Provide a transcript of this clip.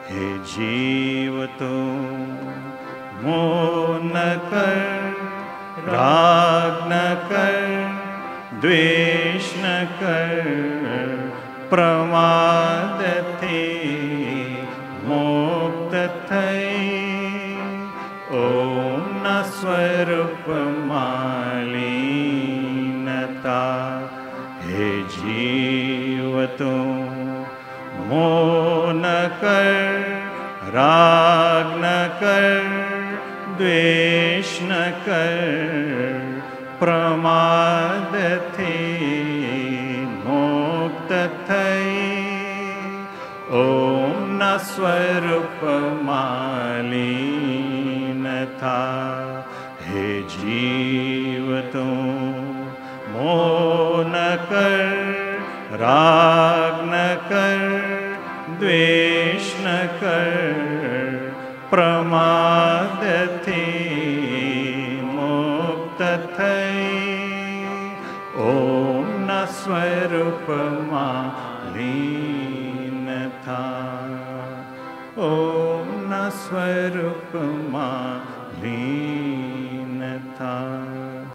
हे जीव तो मोह न कर, राग न कर, द्वेष न कर, प्रमाद थी मुक्त थई। ओम न स्वरूप मालिनता, हे जीव तो मोह न कर, राग न कर, द्वेष न कर, प्रमाद थी मुक्त थई। ओम न स्वरूप मालिनता, हे जीव तो मोह न कर, राग न कर, द्वेष न कर, प्रमाद थी मुक्त थई। ओम न स्वरूप मालिनता, ओम न स्वरूप मालिनता।